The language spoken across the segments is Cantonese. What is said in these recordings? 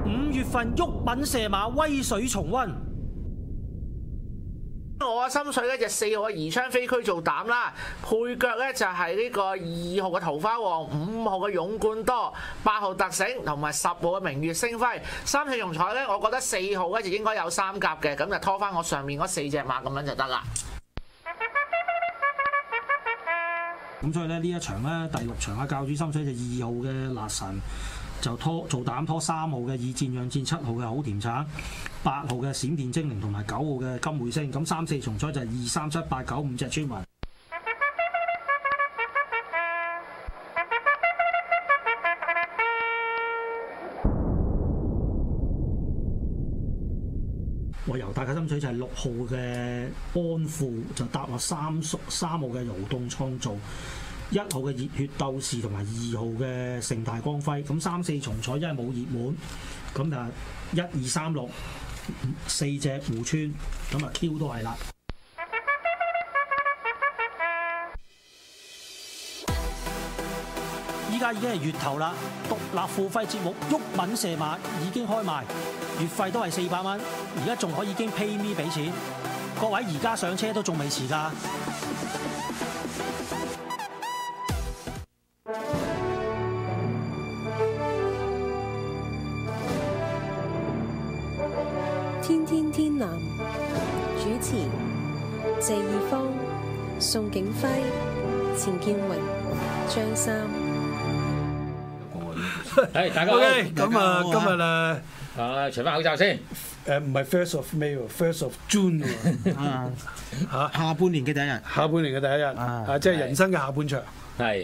5月份毓民射馬威水重溫。 我嘅心水咧就4號嘅宜昌飛區做膽啦，配腳咧就係呢個2號嘅桃花王、5號嘅勇冠多、8號特醒同埋10號嘅明月星輝。3四重彩咧，我覺得4號咧就應該有3甲嘅，咁就拖翻我上面嗰4隻馬咁樣就得啦。 咁所以咧呢一場咧第6場啊，教主心水就2號嘅辣神。就做膽拖3號嘅以戰養戰，7號嘅好甜橙，8號嘅閃電精靈同埋9號嘅金匯星，咁3、4重彩就係2、3、7、8、9、5隻村民。我由大家心水就係6號嘅安富，就搭落3號嘅勞動創造。1號嘅熱血鬥士同埋2號嘅盛大光輝，咁3、4重彩因為冇熱門，咁就1、2、3、6 4隻互穿，咁啊 Q 都係啦。依家已經係月頭啦，獨立付費節目《毓民射馬》已經開賣，月費都係400蚊，而家仲可以經 PayMe 俾錢，各位而家上車都仲未遲㗎。 天天天藍主持謝義方、宋景輝、錢建榮、張三。 係大家好。 OK， 咁啊，今日啊， 除翻口罩先。 唔係 First of May 喎 ，First of June 喎。 下半年嘅第一日。 下半年嘅第一日，即係人生嘅下半場。 係。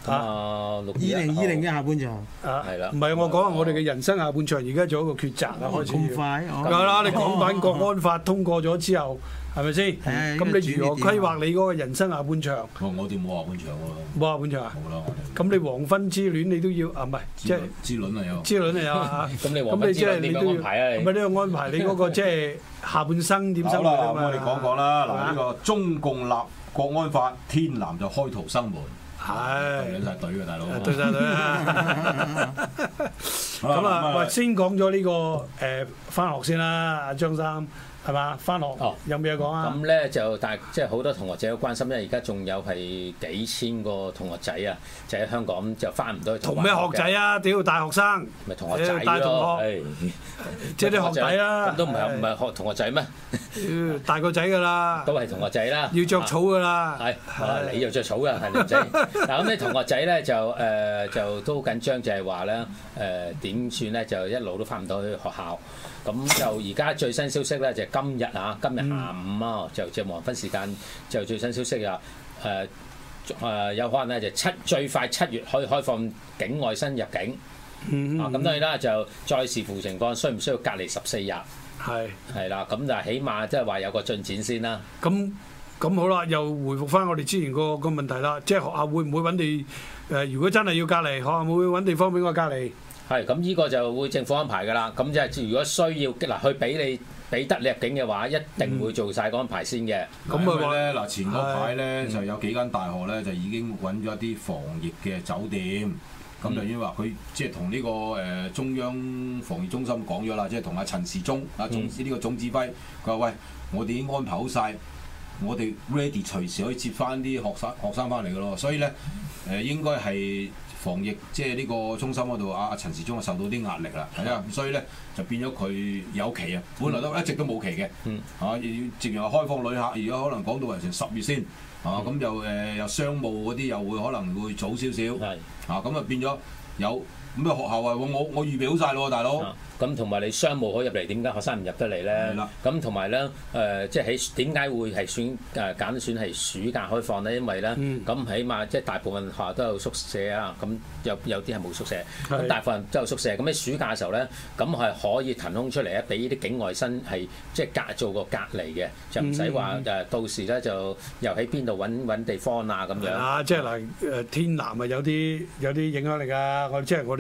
2020嘅下半場。 係啦。 唔係我講下我哋嘅人生下半場，而家做一個抉擇啦，開始。 咁快？ 有啦，你港版國安法通過咗之後，係咪先？咁你如何規劃你嗰個人生下半場？ 我哋冇下半場喎。 冇下半場啊？ 冇啦，我哋。 咁你黃昏之戀你都要啊？唔係，即係之戀啊有。 之戀啊有啊。 咁你黃昏之戀點樣安排啊？ 咁你都要安排你嗰個即係下半生點生活啊嘛。 我哋講啦，嗱呢個中共立國安法，天藍就開逃生門。 係對晒隊嘅大佬， 對晒隊啊！咁啊，喂，先講咗呢個返學先啦，阿張三係嘛？返學有咩嘢講啊？ 咁咧就即係好多同學仔都關心，因為而家仲有係幾千個同學仔啊，就喺香港就返唔到去。 同咩學仔啊？屌大學生， 咪同學仔大同學，即係啲學弟啦。 咁都唔係學同學仔咩？ 大個仔㗎啦， 都係同學仔啦， 要着草㗎啦。 係，你又着草㗎，係女仔。嗱咁啲同學仔咧就都好緊張，就係話咧點算咧？就一路都返唔到去學校。咁就而家最新消息咧，就今日下午啊，就黃昏時間就最新消息啊，有可能咧就最快7月可以開放境外新入境。咁當然啦，就再視乎情況，需唔需要隔離14日？係啦，咁就起碼即係話有個進展先啦。 咁好啦，又回復翻我哋之前個問題啦，即係學校會唔會揾地？如果真係要隔離，學校會唔會揾地方俾我隔離？ 係，咁呢個就會政府安排㗎啦。咁即係如果需要嗱，去俾得你入境嘅話，一定會做晒個安排先嘅。 咁啊咧嗱，前嗰排咧就有幾間大學咧就已經揾咗一啲防疫嘅酒店，咁就已經話佢即係同呢個中央防疫中心講咗啦，即係同阿陳時中呢個總指揮，佢話喂，我哋已經安排好晒，我哋 ready 隨時可以接翻啲學生翻嚟㗎咯，所以咧應該係。防疫即係呢個中心嗰度，阿陳時中啊受到啲壓力啦，係啊，所以咧就變咗佢有期啊，本來都一直都冇期嘅，要直情話開放旅客，而家可能講到成10月先，咁又商務嗰啲又會可能會早少少，咁啊變咗有咁啊學校話我預備好晒咯，大佬。 咁同埋你商務可以入嚟，點解學生唔入得嚟咧？咁同埋咧即係點解會係揀選係暑假開放咧？因為咧咁起碼即係大部分學校都有宿舍啊，咁有啲係冇宿舍，咁大部分都有宿舍。咁喺暑假嘅時候咧，咁係可以騰空出嚟咧，俾啲境外生係即係做個隔離嘅，就唔使話到時咧就又喺邊度揾地方啊咁樣。 即係嗱天南啊有啲影響力啊！即係我哋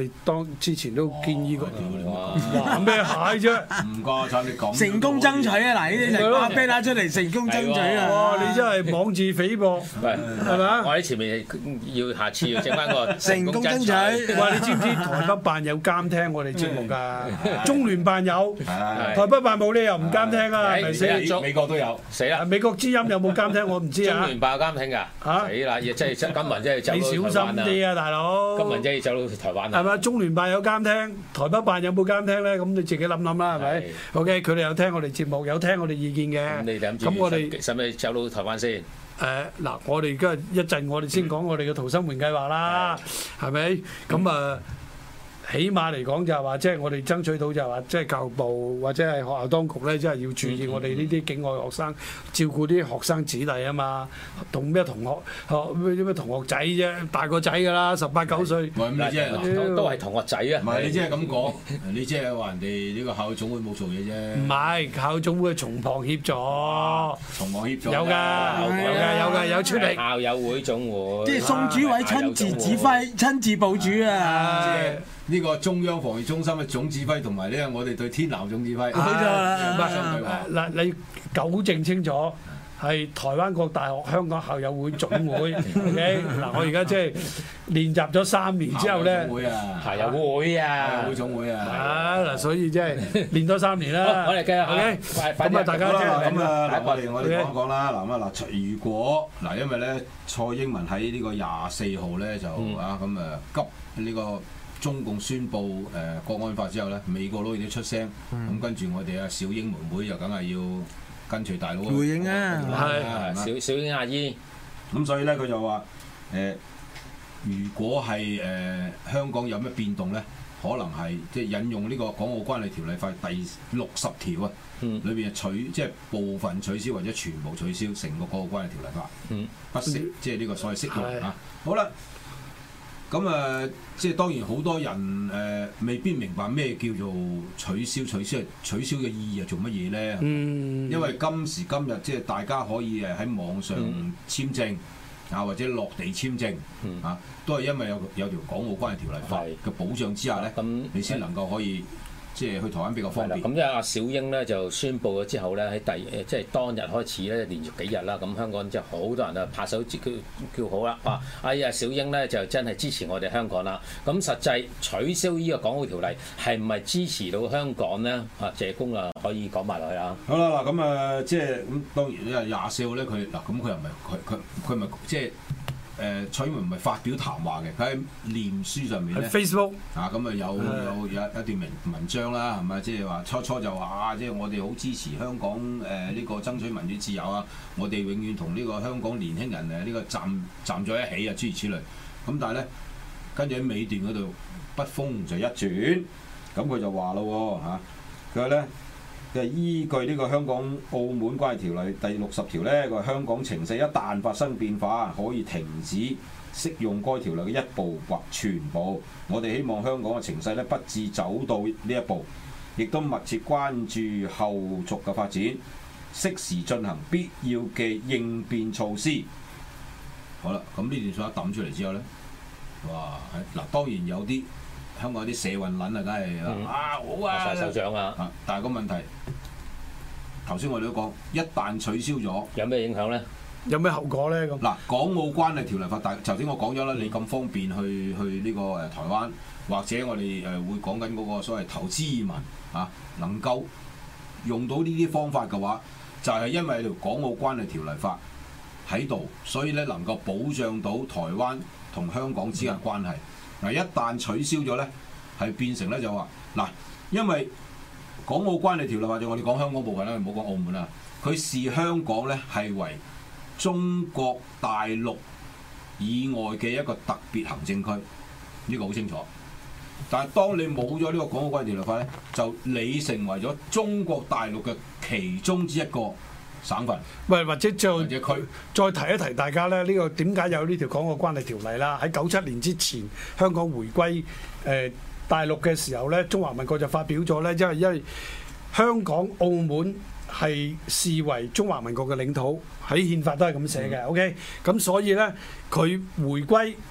哋之前都建議過。 哇！ 話咩蟹啫？ 唔該晒你講。 成功爭取啊！嗱，呢啲就阿啤打出嚟成功爭取啊！ 哇！你真係妄自菲薄， 喂， 係咪啊？ 我喺前面要下次要整翻個成功爭取。 哇！你知唔知台北辦有監聽我哋節目㗎？中聯辦有， 係台北辦冇理由唔監聽啊？係咪先？ 美國都有。 死啦！ 美國之音有冇監聽？我唔知啊。 中聯辦有監聽㗎， 嚇死啦！即係金文真係走你小心到台灣啲啊，大佬！ 金文真係走到台灣啊！ 係咪？中聯辦有監聽，台北辦有冇監聽咧？咁你自己諗諗啦，係咪係 ？OK，佢哋有聽我哋節目，有聽我哋意見嘅。 咁你諗住咁我哋使唔使走到台灣先？ 嗱，我哋而家一陣，我哋先講我哋嘅逃生門計劃啦，係咪？咁啊，起碼嚟講就係話，即係我哋爭取到就係話，即係教育部或者係學校當局咧，即係要注意我哋呢啲境外學生，照顧啲學生子弟啊嘛，同咩同學咩同學仔啫，大個仔㗎啦，18、9歲。 唔係咁你即係都係同學仔啊！ 唔係你即係咁講，你即係話人哋呢個校總會冇做嘢啫。 唔係校總會從旁協助， 從網協助有㗎，有出力。 校友會總會， 即係宋主委親自指揮、親自部署啊！ 呢個中央防疫中心嘅總指揮同埋呢我哋對天南總指揮， 冇錯啦。嗱，你糾正清楚，係台灣國大學香港校友會總會。OK，嗱，我而家即係練習咗3年之後咧， 校友會啊， 校友總會啊， 嗱，所以即係練多3年啦。 我哋繼續 OK，咁啊，大家咁啊，我哋講一講啦。嗱，如果嗱，因為咧蔡英文喺呢個24號咧就急呢個。中共宣布國安法之後咧，美國佬已經出聲，咁跟住我哋小英妹妹就梗係要跟隨大佬回應啊， 係小英阿姨。 咁所以咧佢就話如果係香港有咩變動咧，可能係即係引用呢個《港澳關係條例法》第60條啊，裏邊即係部分取消或者全部取消成個《港澳關係條例法》，不適即係呢個所謂適用啊。好啦。咁即係當然好多人未必明白咩叫做取消嘅意義係做乜嘢咧？因為今時今日即係大家可以喺網上簽證啊，或者落地簽證啊，都係因為有條港澳關係條例法嘅保障之下咧，你先能夠可以。即係去台灣比較方便。 咁即係阿小英咧就宣布咗之後咧，喺即係當日開始咧，連續幾日啦，咁香港就好多人啊拍手叫好啦，話哎呀小英咧就真係支持我哋香港啦。咁實際取消呢個港澳條例係唔係支持到香港咧？謝公啊可以講埋落去啊。 好啦嗱，咁即係咁當然咧24號咧佢嗱咁佢又唔係佢唔係即係。蔡英文唔係發表談話嘅，佢喺臉書上面咧 ，Facebook 咁啊有一段文章啦，係咪？即係話初就話即係我哋好支持香港呢個爭取民主自由啊！我哋永遠同呢個香港年輕人呢個站在一起啊，諸如此類。咁但係咧，跟住喺尾段嗰度，筆鋒就一轉，咁佢就話咯嚇，佢話咧。依據呢個香港澳門關係條例第60條咧，個香港情勢一旦發生變化，可以停止適用該條例嘅一部或全部。我哋希望香港嘅情勢咧不致走到呢一步，亦都密切關注後續嘅發展，適時進行必要嘅應變措施。好啦，咁呢段話抌出嚟之後咧，哇！嗱，當然有啲。香港啲社運撚啊，梗係好啊， 拍晒手掌啊！ 但係個問題，頭先我哋都講，一旦取消咗， 有咩影響咧？ 有咩後果咧？咁嗱，港澳關係條例法，頭先我講咗啦，你咁方便去呢個台灣，或者我哋會講緊嗰個所謂投資移民能夠用到呢啲方法嘅話，就係因為條港澳關係條例法喺度，所以咧能夠保障到台灣同香港之間嘅關係。嗱，一旦取消咗咧，係變成咧就話嗱，因為港澳關係條例或者我哋講香港部分啦，唔好講澳門啦，佢視香港咧係為中國大陸以外嘅一個特別行政區，呢個好清楚。但係當你冇咗呢個港澳關係條例法咧，就你成為咗中國大陸嘅其中之一個省份， 喂，或者就區再提一提大家咧，呢個點解有呢條港澳關係條例啦？喺97年之前，香港回歸大陸嘅時候咧，中華民國就發表咗咧，因為香港、澳門係視為中華民國嘅領土，喺憲法都係咁寫嘅。OK，咁所以咧，佢回歸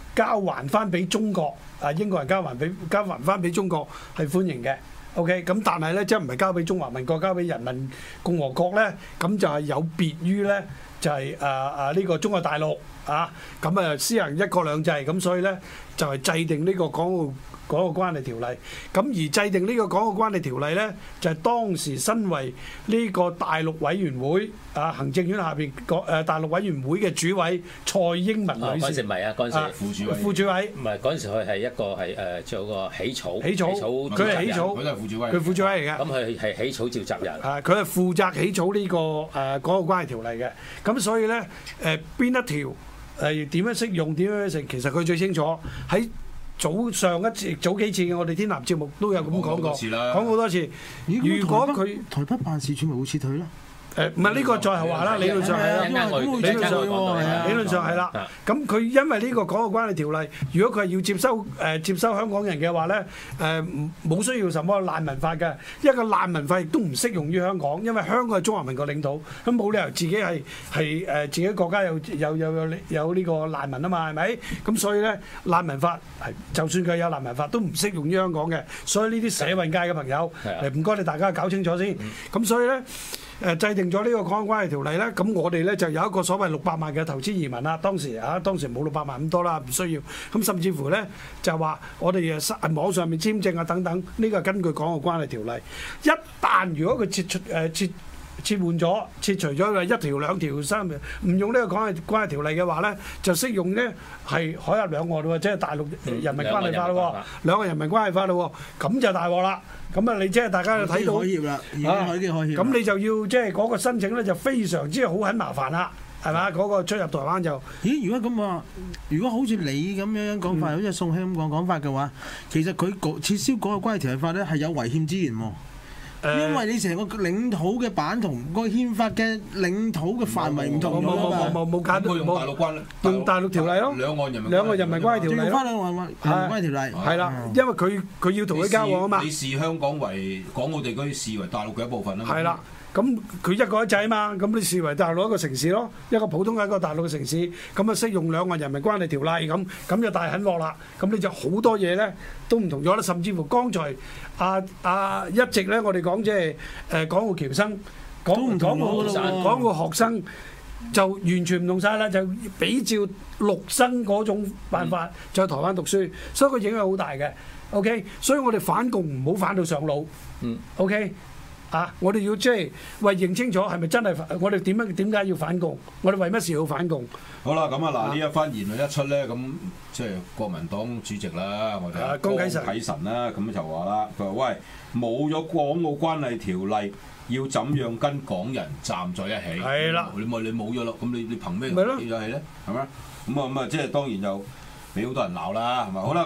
交還翻俾中國，英國人交還翻俾中國係歡迎嘅。OK，咁但係咧，即係唔係交俾中華民國，交俾人民共和國咧，咁就係有別於咧，就係呢個中國大陸咁施行一國兩制，咁所以咧就係制定呢個港澳關係條例。咁而制定呢個港澳關係條例咧，就係當時身為呢個大陸委員會行政院下邊大陸委員會嘅主委蔡英文女士。 嗰陣時唔係啊，嗰陣時副主委。 唔係嗰陣時佢係一個係做個起草， 佢係起草， 佢都係副主委。 佢副主委嚟嘅。 咁佢係起草召集人。 佢係負責起草呢個港澳關係條例嘅。咁所以咧邊一條點樣適用，點樣成，其實佢最清楚。喺早幾次我哋天南節目都有咁講過，講好多次。如果佢台北辦事處咪會撤退啦？ 唔係呢個再後話啦，理論上係啦，理論上係啦。咁佢因為呢個港澳關係條例，如果佢係要接收香港人嘅話咧，冇需要什麼難民法嘅，一個難民法亦都唔適用於香港，因為香港係中華民國領土，咁冇理由自己係自己國家有呢個難民啊嘛，係咪？咁所以咧難民法係就算佢有難民法都唔適用於香港嘅，所以呢啲社運界嘅朋友唔該你大家搞清楚先。咁所以咧。制定咗呢個港澳關係條例咧，咁我哋咧就有一個所謂600萬嘅投資移民啦。當時冇600萬咁多啦，唔需要。咁甚至乎咧就話我哋網上面簽證等等，呢個係根據港澳關係條例。一旦如果佢撤除咗1條2條3條，唔用呢個港澳關係條例嘅話咧，就適用咧係海峽兩岸喎，即係大陸人民關係法咯，兩個人民關係法咯，咁就大鑊啦。咁你即係大家就睇到，已經可以。咁你就要即係嗰個申請咧就非常之很麻煩啦，係嘛？嗰個出入台灣就咦？如果咁話，如果好似你咁樣講法，好似宋兄咁講法嘅話，其實佢撤銷嗰個關係條例法咧係有違憲之嫌喎。因為你成個領土嘅版同個憲法嘅領土嘅範圍唔同咗啊嘛， 冇解用大陸條例咯，兩岸人民關係條例咯， 用翻兩岸人民關係條例係啦，因為佢要同佢交往啊嘛， 你視香港為港澳地區視為大陸嘅一部分啊嘛， 係啦。咁佢一國一制啊嘛，咁你視為大陸一個城市咯，一個普通嘅一個大陸嘅城市，咁啊適用兩岸人民關係條例咁就大狠鑊啦。咁你就好多嘢咧都唔同咗啦，甚至乎剛才一直咧我哋講即係港澳僑生，港澳學生就完全唔同晒啦，就比照陸生嗰種辦法就喺台灣讀書，所以個影響好大嘅。OK， 所以我哋反共唔好反到上腦。OK。我哋要即係認清楚係咪真係我哋點解要反共？我哋為乜事要反共？ 好啦，咁呢一番言論一出咧，咁即係國民黨主席啦，我哋江啟臣啦，咁就話啦，佢話喂，冇咗港澳關係條例，要怎樣跟港人站在一起？係啦，你冇咗咯，咁你憑咩站在一起咧？係咪？咁即係當然就俾好多人鬧啦，係咪？好啦，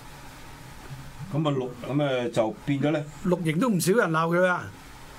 咁就變咗咧， 綠營都唔少人鬧佢啊！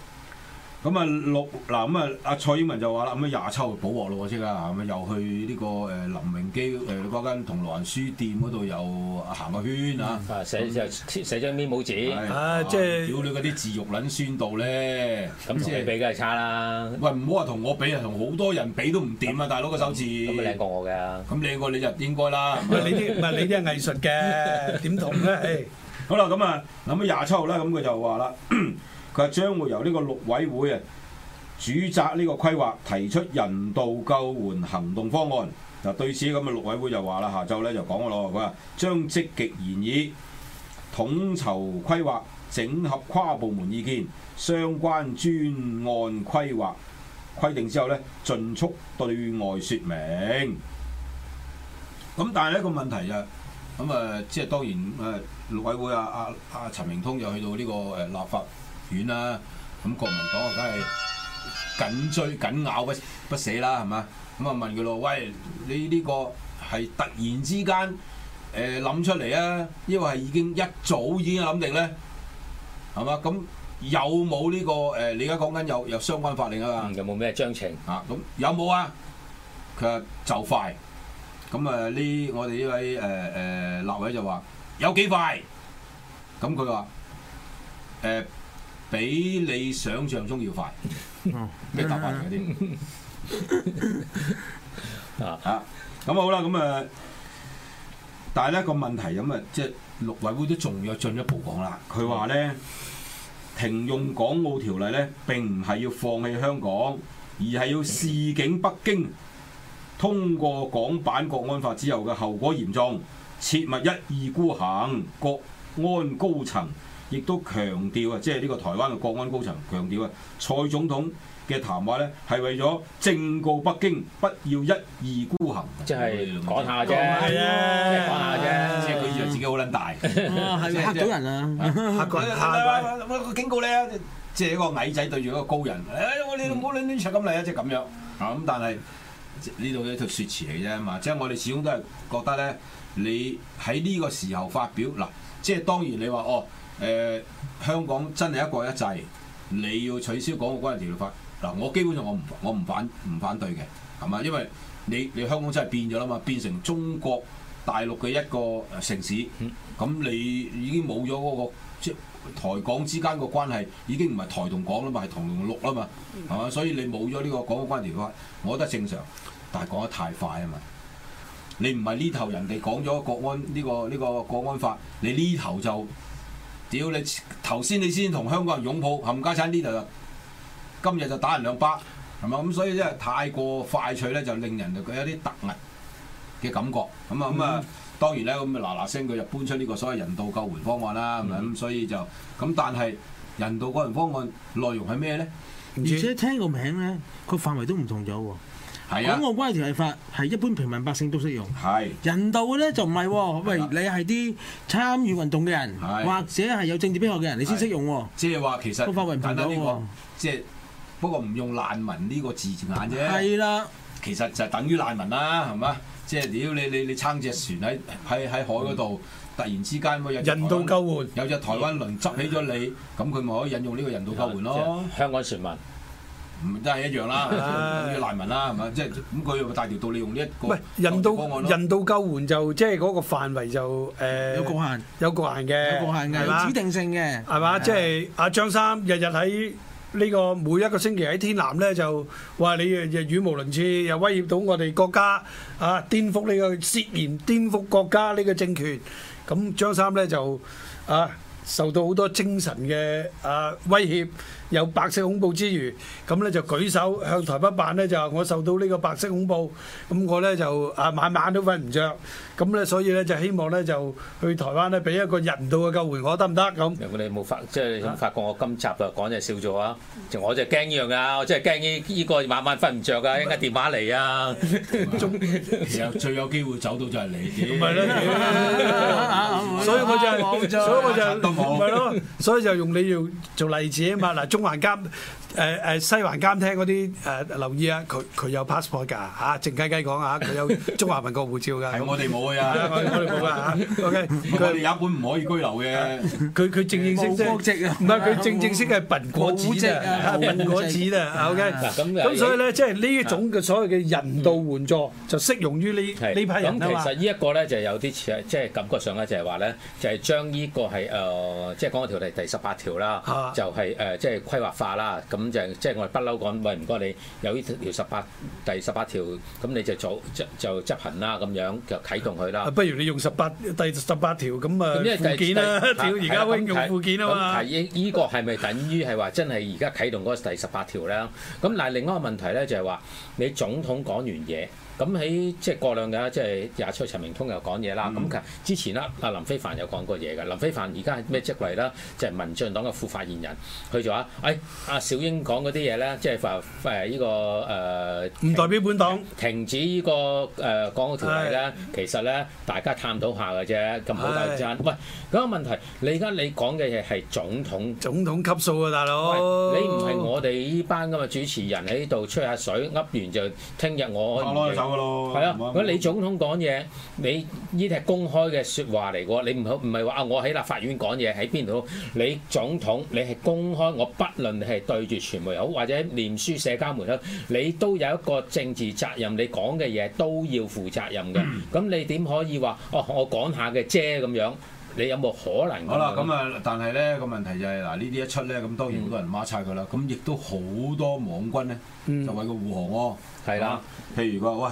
阿蔡英文就話啦，27號補鑊咯，即刻又去呢個林榮基嗰間銅鑼灣書店嗰度又行個圈啊！ 寫張 memo 紙， 即係屌你嗰啲字肉撚酸度咧， 咁同你比梗係差啦！ 喂，唔好話同我比啊，同好多人比都唔掂啊！大佬個手字咁咪靚過我㗎？ 咁靚過你就應該啦。 你啲係藝術嘅，點同咧？ 好啦，27號咧，咁佢就話啦。佢話將會由呢個陸委會主責呢個規劃，提出人道救援行動方案。嗱，對此咁陸委會就話啦，下晝咧就講咗咯，佢話將積極研議統籌規劃，整合跨部門意見，相關專案規劃規定之後咧，盡速對外説明。咁但係呢個問題就即係當然陸委會陳明通又去到呢個立法院啦，咁國民黨梗係緊追緊咬不捨啦，係嘛？咁問佢咯，喂，你呢個係突然之間諗出嚟啊，抑或係一早已經諗定咧？係嘛？咁有冇呢個你而家講緊有相關法令啊嘛？ 有冇咩章程啊？咁有冇啊？佢話就快。咁我哋呢位立委就話有幾快？咁佢話比你想象中要快，咩答法嚟嗰啲？咁好啦， 但係咧個問題咁啊，即係陸委會都仲要進一步講啦。佢話咧停用港澳條例咧並唔係要放棄香港，而係要示警北京通過港版國安法之後嘅後果嚴重，切勿一意孤行。國安高層亦都強調啊，即係呢個台灣嘅國安高層強調啊，蔡總統嘅談話咧係為咗正告北京不要一意孤行， 即係講下啫，即係係講下啫， 即係佢以為自己好撚大， 係嚇到人啊！ 嚇鬼嚇鬼， 個警告你啊！即係一個矮仔對住一個高人，我哋唔好亂出咁嚟啊！即係咁樣啊咁，但係呢度一套説詞嚟啫嘛，即係我哋始終都係覺得咧，你喺呢個時候發表嗱，即係當然你話香港真係一國一制，你要取消港澳關係條例法嗱，我基本上我唔反對嘅，係嘛？因為你香港真係變咗啦嘛，變成中國大陸嘅一個城市，咁你已經冇咗嗰個即係台港之間個關係已經唔係台同港啦嘛，係同陸啦嘛，係嘛？所以你冇咗呢個港澳關係條例法，我覺得正常，但係講得太快啊嘛！你唔係呢頭人哋講咗國安呢個國安法，你呢頭就屌你頭先你先同香港人擁抱冚家鏟，呢頭就今日就打人兩巴，係嘛？咁所以真係太過快脆咧，就令人哋有啲突兀嘅感覺。咁當然咧，咁嗱聲佢就搬出呢個所謂人道救援方案啦，係咪咁？所以就咁，但係人道救援方案內容係咩咧？ 而且聽個名咧，個範圍都唔同咗喎。 係啊， 港澳關係條例法係一般平民百姓都適用。 係人道嘅咧就唔係喎，喂，你係啲參與運動嘅人，或者係有政治迫害嘅人，你先適用喎。 即係話其實個範圍唔同咗喎。 即係不過唔用難民呢個字眼啫。 係啦， 其實就等於難民啦，係嘛？即係屌你撐隻船喺海嗰度，突然之間有人道救援， 有隻台灣輪執起咗你，咁佢咪可以引用呢個人道救援咯？ 香港船民。 唔都係一樣啦，等於難民啦，係咪？即係咁佢又大條道理用呢一個唔係人道救援就即係嗰個範圍就有局限嘅，有局限嘅，有指定性嘅， 係嘛？即係阿張三日日喺呢個每一個星期喺天南咧就話你語無倫次，又威脅到我哋國家啊，顛覆呢個涉嫌顛覆國家呢個政權，咁張三咧就受到好多精神嘅威脅。有白色恐怖之餘，咁咧就舉手向台北辦咧就話我受到呢個白色恐怖，咁我咧就晚晚都瞓唔着，咁咧所以咧就希望咧就去台灣咧俾一個人道嘅救援我得唔得咁？ 有冇你冇發即係有冇發覺我今集就講就笑咗啊？我就驚呢樣㗎，我真係驚呢個晚晚瞓唔着㗎，一陣電話嚟啊！ 其實最有機會走到就係你， 唔係所以我就唔係咯，所以就用你要做例子啊嘛嗱。中環監西環監廳嗰啲留意啊，佢有 passport 㗎嚇，靜雞雞講啊，佢有中華民國護照㗎。 係我哋冇㗎， 我哋冇㗎嚇。OK， 佢哋有一本唔可以居留嘅。 佢正式啫，唔係佢正式係貧果子啊，貧果子啊。OK，咁所以咧，即係呢一種嘅所謂嘅人道援助就適用於呢批人啊嘛。 咁其實呢一個咧就有啲似即係感覺上咧就係話咧，就係將呢個係即係講個條例第18條啦，就係即係規劃化啦，咁就即係我哋不嬲講，喂唔該你有呢條第18條，咁你就執行啦，咁樣就啟動佢啦。 不如你用第18條咁啊附件啦，屌而家應用附件啊嘛。 咁依個係咪等於係話真係而家啟動嗰個第18條咧？咁嗱，另一個問題咧就係話你總統講完嘢。咁喺即係過兩日，即係27陳明通又講嘢啦。咁其實之前啦，阿林飛帆有講過嘢嘅。林飛帆而家係咩職位啦？就係民進黨嘅副發言人。佢就話：阿小英講嗰啲嘢咧，即係話呢個唔代表本黨停止呢個港澳條例咧。其實咧，大家探討下嘅啫，咁好大爭。喂，嗰個問題，你而家你講嘅嘢係總統級數啊，大佬。 你唔係我哋呢班咁嘅主持人喺度吹下水，噏完就聽日我。係啊！如果你總統講嘢，你呢啲係公開嘅説話嚟嘅，你唔係話我喺立法院講嘢喺邊度？你總統你係公開，我不論你係對住傳媒好，或者臉書社交媒體，你都有一個政治責任，你講嘅嘢都要負責任嘅。咁你點可以話我講下嘅啫咁樣？你有冇可能？ 好啦，咁啊，但係咧個問題就係嗱，呢啲一出咧，咁當然好多人孖叉佢啦。咁亦都好多網軍咧就為佢護航喎。 係啦， 譬如佢話喂，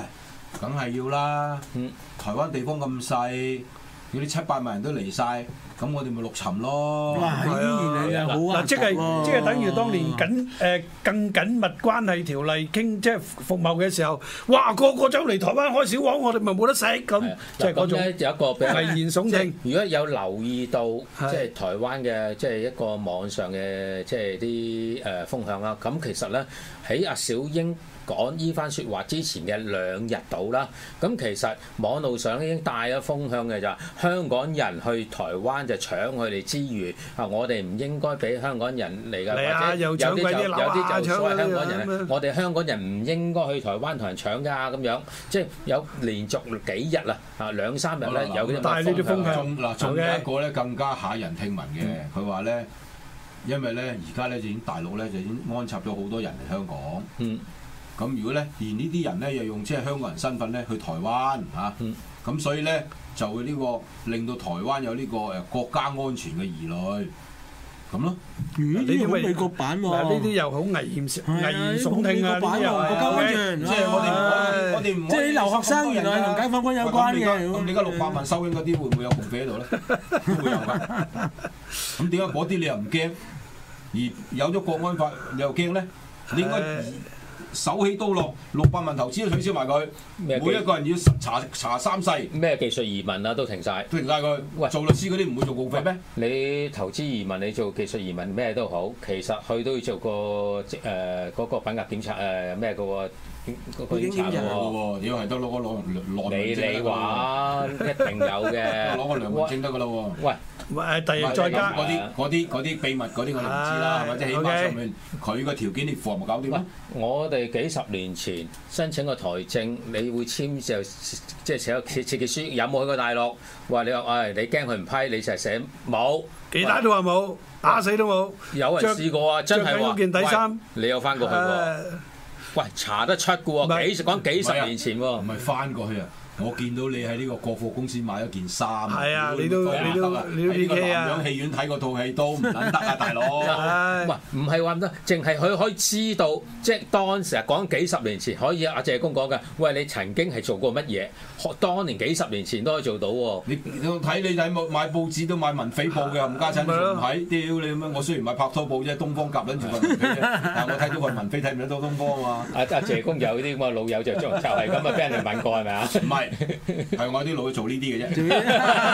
梗係要啦。台灣地方咁細，嗰啲700萬人都嚟晒，咁我哋咪陸沉咯。 哇！依然係好嗱，即係等於當年更緊密關係條例傾即係服貿嘅時候，哇！個個走嚟台灣開小黃，我哋咪冇得食咁，即係嗰種有一個比較危言聳聽。 如果有留意到即係台灣嘅即係一個網上嘅即係啲風向啦，咁其實咧喺阿小英講依番説話之前嘅2日到啦，咁其實網路上已經帶咗風向嘅就係香港人去台灣就搶佢哋之餘，我哋唔應該俾香港人嚟㗎，或者有啲就所謂香港人，我哋香港人唔應該去台灣同人搶㗎咁樣，即係有連續幾日啦2-3日咧有啲風向。 嗱，仲有一個咧更加駭人聽聞嘅，佢話咧，因為咧而家咧已經大陸咧就已經安插咗好多人嚟香港。咁如果咧，連呢啲人咧又用即係香港人身份咧去台灣嚇，咁所以咧就會呢個令到台灣有呢個國家安全嘅疑慮，咁咯。 呢啲好美國版喎， 嗱呢啲又好危險聳聽啊！呢啲又國家安全， 即係我哋唔即係啲留學生原來係同解放軍有關嘅。 咁你而家600萬收緊嗰啲會唔會有共匪喺度咧？都會有㗎。咁點解嗰啲你又唔驚？而有咗國安法你又驚咧？你應該手起刀落，600萬投資都取消埋佢，每一個人要查3世。 咩技術移民啊都停晒佢。喂，做律師嗰啲唔會做共匪咩？ 你投資移民，你做技術移民咩都好，其實佢都要做個嗰個品格檢查咩嘅喎。個檢查喎， 如果係得攞個你話一定有嘅， 攞個良民證得㗎啦喎。 喂，第日再加嗰啲秘密嗰啲我哋唔知啦，係咪？即係起碼上面佢個條件你符合咪搞掂咯？ 我哋幾十年前申請個台證，你會簽就即係寫個設計書，有冇去過大陸？話你話你驚佢唔批，你就係寫冇， 幾大都話冇，打死都冇。 有人試過啊，真係話。 件底衫， 你有翻過去喎？喂，查得出嘅喎，講幾十年前喎， 唔係翻過去啊！我見到你喺呢個國貨公司買咗件衫， 係啊，你都喺呢個南洋戲院睇個套戲都唔撚得啊，大佬！ 喂，唔係話唔得，淨係佢可以知道，即係當時講幾十年前可以阿謝公講嘅，喂，你曾經係做過乜嘢？當年幾十年前都可以做到喎。你睇買報紙都買文飛報嘅，冚家鏟仲唔係？屌你咁樣！我雖然買拍拖報啫，東方夾撚住份文飛啫，但係我睇到份文飛睇唔到東方啊嘛。阿謝公有啲咁嘅老友就係咁啊，俾人哋問過係咪啊？唔係。係我啲老去做呢啲嘅啫。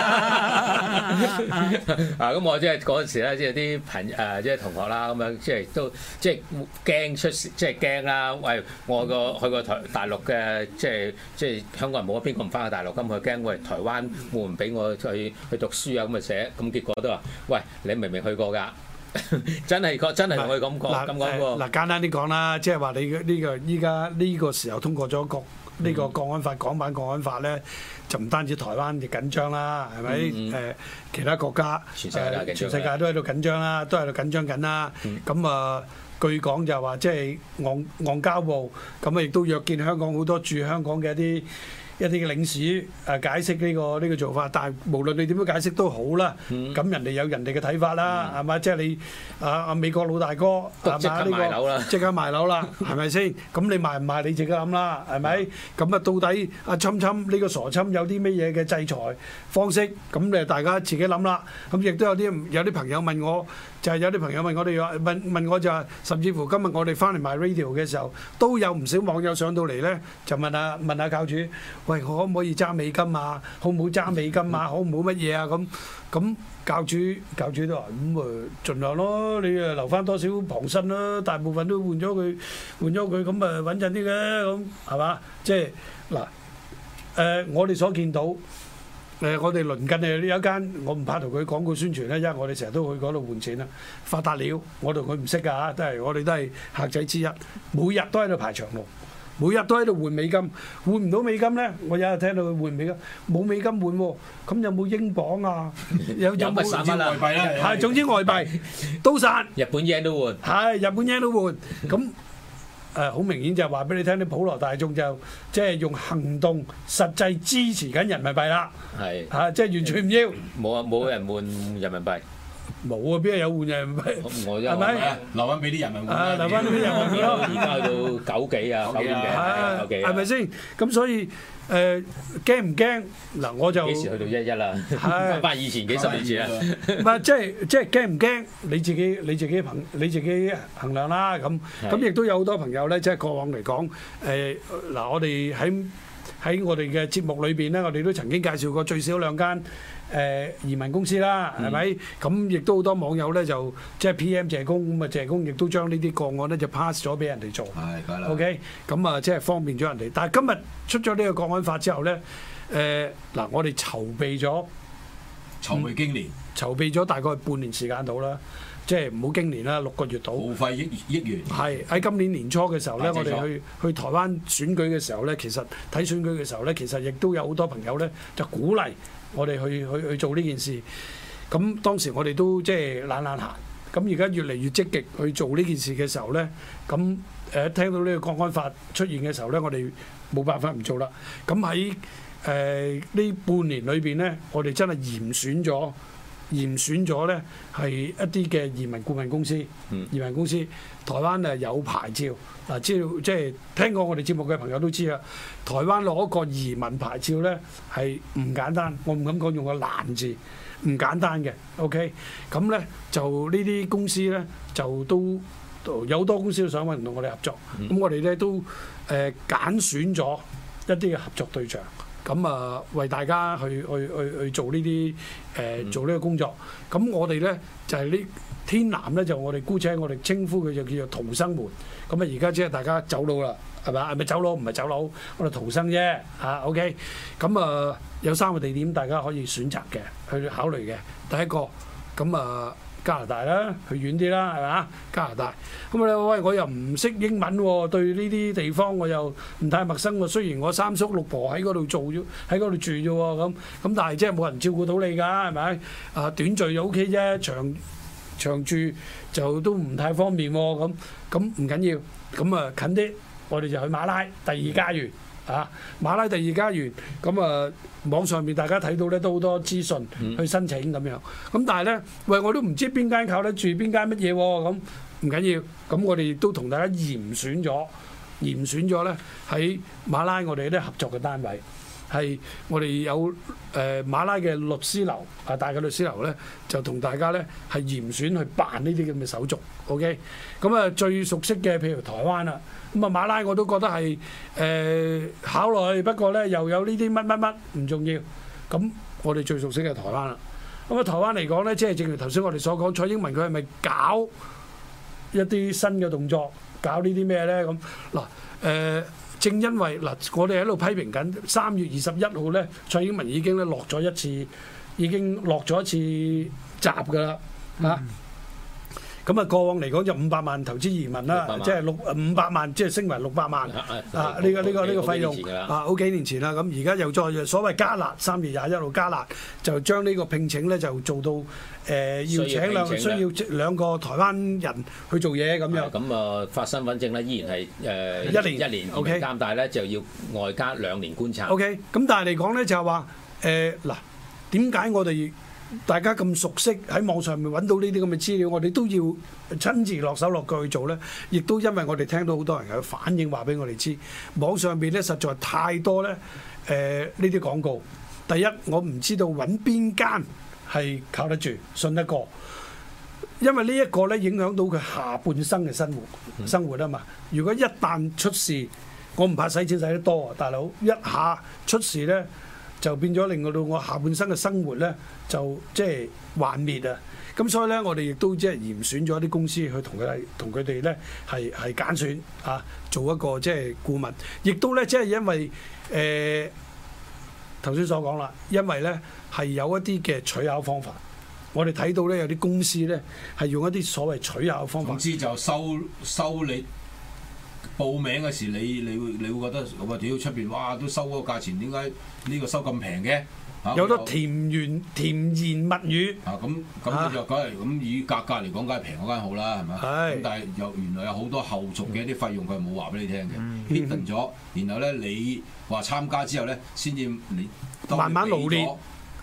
咁我即係嗰陣時咧，即係啲即係同學啦，咁樣即係都即係驚出事，即係驚啦。喂，我去過大陸嘅，即係香港人冇邊個唔翻去大陸，咁佢驚喂台灣會唔俾我去讀書啊？咁啊寫，咁結果都話：喂，你明明去過㗎。真係同佢咁講喎。 嗱簡單啲講啦，即係話你呢個依家呢個時候通過咗呢個國安法，港版國安法咧，就唔單止台灣亦緊張啦，係咪？其他國家全世界都喺度緊張啦，都喺度緊張緊啦。咁據講就話即係外交部咁亦都約見香港好多駐香港嘅一啲嘅領事解釋呢個做法，但係無論你點樣解釋都好啦，咁人哋有人哋嘅睇法啦，係咪？即係你美國老大哥係嘛？即刻賣樓啦，係咪先？咁你賣唔賣你自己諗啦，係咪？咁啊到底阿侵呢個傻侵有啲乜嘢嘅制裁方式？咁你大家自己諗啦。咁亦都有啲朋友問我，就係有啲朋友問我哋話問我就係，甚至乎今日我哋翻嚟賣 radio 嘅時候，都有唔少網友上到嚟咧，就問下教主。喂，我可唔可以揸美金啊？好唔好揸美金啊？好唔好乜嘢啊？咁教主都話咁盡量咯，你留翻多少旁身啦，大部分都換咗佢，咁穩陣啲嘅，咁係嘛？即係嗱，我哋所見到我哋鄰近有一間，我唔怕同佢廣告宣傳咧，因為我哋成日都去嗰度換錢啦。發達料，我同佢唔識㗎嚇，我哋都係客仔之一，每日都喺度排長龍。每日都喺度換美金，換唔到美金咧，我有日聽到佢換美金，冇美金換喎，咁有冇英鎊啊？有冇外幣啦？ 係總之外幣都殺。 日本 yen 都換。係日本 yen 都換，咁好明顯就係話俾你聽，啲普羅大眾就即係用行動實際支持緊人民幣啦。係即係完全唔要。 冇人換人民幣。 冇啊，邊有換人？ 我係咪？ 留翻俾啲人民換啦。 留翻俾啲人民咯。 而家去到9幾啊，9點幾，9幾係咪先？咁所以驚唔驚？嗱，我就幾時去到11啦？翻以前幾十年前啊！ 唔係即係驚唔驚？你自己衡量啦。咁亦都有好多朋友咧，即係過往嚟講嗱，我哋喺我哋嘅節目裏邊咧，我哋都曾經介紹過最少2間移民公司啦，係咪？咁亦都好多網友咧就即係 PM 謝工，咁啊謝工亦都將呢啲個案咧就 pass 咗俾人哋做。 係，梗係啦。 OK，咁啊即係方便咗人哋。但係今日出咗呢個國安法之後咧，嗱我哋籌備咗大概半年時間到啦。即係唔好經年啦，6個月到。 耗費億元。 係喺今年年初嘅時候咧，我哋去台灣選舉嘅時候咧，其實睇選舉嘅時候咧，其實亦都有好多朋友咧就鼓勵我哋去做呢件事。咁當時我哋都即係懶閒。咁而家越嚟越積極去做呢件事嘅時候咧，咁聽到呢個國安法出現嘅時候咧，我哋冇辦法唔做啦。咁喺呢半年裏邊咧，我哋真係嚴選咗咧係一啲嘅移民顧問公司，移民公司台灣有牌照嗱，知道即係聽過我哋節目嘅朋友都知啦。台灣攞一個移民牌照咧係唔簡單，我唔敢講用個難字，唔簡單嘅。OK，咁咧就呢啲公司咧就都有好多公司都想揾同我哋合作，咁我哋咧都揀選咗一啲嘅合作對象。咁啊，為大家去做呢啲做呢個工作。咁我哋咧就係呢天南咧，就我哋姑且我哋稱呼佢就叫做逃生門。咁啊，而家即係大家走佬啦，係咪？係咪走佬？唔係走佬，我哋逃生啫。OK。咁啊，有3個地點大家可以選擇嘅，去考慮嘅。第一個咁啊，加拿大啦，去遠啲啦，係嘛？加拿大。咁啊，喂，我又唔識英文喎，對呢啲地方我又唔太陌生喎。雖然我3叔6婆喺嗰度做咗，喺嗰度住啫喎，咁但係即係冇人照顧到你㗎，係咪？短聚就 OK 啫，長住就都唔太方便喎。咁唔緊要，咁啊近啲，我哋就去馬拉第2家園。馬拉第2家園，咁啊網上面大家睇到咧都好多資訊去申請咁樣，咁但係咧，喂我都唔知邊間靠得住，邊間乜嘢喎，咁唔緊要，咁我哋都同大家嚴選咗咧喺馬拉我哋啲合作嘅單位，係我哋有馬拉嘅律師樓大嘅律師樓咧，就同大家咧係嚴選去辦呢啲咁嘅手續 ，OK， 咁啊最熟悉嘅譬如台灣啦。咁啊馬拉我都覺得係考慮，不過咧又有呢啲乜唔重要。咁我哋最熟悉嘅台灣啦。咁啊台灣嚟講咧，即係正如頭先我哋所講，蔡英文佢係咪搞一啲新嘅動作，搞呢啲咩咧？咁嗱正因為嗱，我哋喺度批評緊3月21號咧，蔡英文已經咧落咗一次閘㗎啦嚇。咁啊，過往嚟講就500萬投資移民啦，即係500萬，即係升為600萬呢個費用好幾年前啦。咁而家又再所謂加辣，3月21號加辣，就將呢個聘請咧就做到要請需要2個台灣人去做嘢咁樣。咁啊，發身份證咧依然係1年 OK， 但係咧就要外加2年觀察。OK， 咁但係嚟講咧就係話嗱，點解我哋大家咁熟悉喺網上面揾到呢啲咁嘅資料，我哋都要親自落手落腳去做呢。亦都因為我哋聽到好多人有反應話俾我哋知，網上邊咧實在太多咧呢啲廣告。第一，我唔知道揾邊間係靠得住、信得過，因為呢一個咧影響到佢下半生嘅生活啊嘛。如果一旦出事，我唔怕使錢使得多啊，大佬一下出事咧，就變咗令到我下半生嘅生活咧，就即係幻滅啊！咁所以咧，我哋亦都即係嚴選咗啲公司去同佢哋咧係揀選做一個即係顧問，亦都咧即係因為頭先所講啦，因為咧係有一啲嘅取巧方法，我哋睇到咧有啲公司咧係用一啲所謂取巧嘅方法， 總之就收你。報名嘅時你會覺得我話屌出邊哇都收嗰個價錢，點解呢個收咁平嘅？ 有得甜言蜜語咁你就梗係咁以價格嚟講，梗係平嗰間好啦，係咪？咁但係原來有好多後續嘅一啲費用，佢係冇話俾你聽嘅 hidden 咗，然後咧你話參加之後咧，先至你慢慢勞練。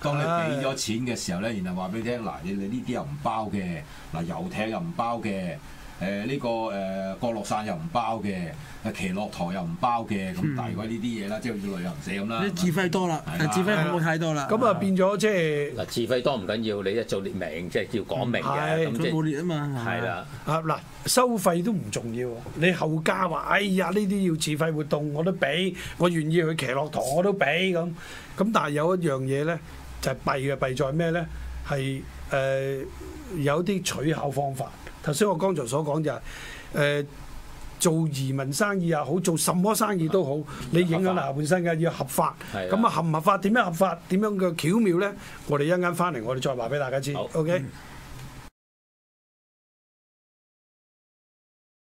當你俾咗錢嘅時候咧，然後話俾你聽，嗱你呢啲又唔包嘅，嗱遊艇又唔包嘅。呢個降落傘又唔包嘅，騎駱駝又唔包嘅，咁但係如果呢啲嘢啦，即係好似旅行社咁啦， 啲自費多啦，自費服務太多啦。 咁啊變咗即係嗱，自費多唔緊要，你一做列明即係要講明嘅，咁即佢冇係列啊嘛。 係啦。 啊嗱，收費都唔重要，你後加話，哎呀呢啲要自費活動我都俾，我願意去騎駱駝我都俾咁。咁但係有一樣嘢咧，就係弊嘅，弊在咩咧？係有啲取巧方法。頭先我剛才所講就係做移民生意又好，做什麼生意都好，你影響下半身嘅要合法。咁啊合唔合法？點樣合法？點樣嘅巧妙咧？我哋一陣間翻嚟，我哋再話俾大家知。 好 OK。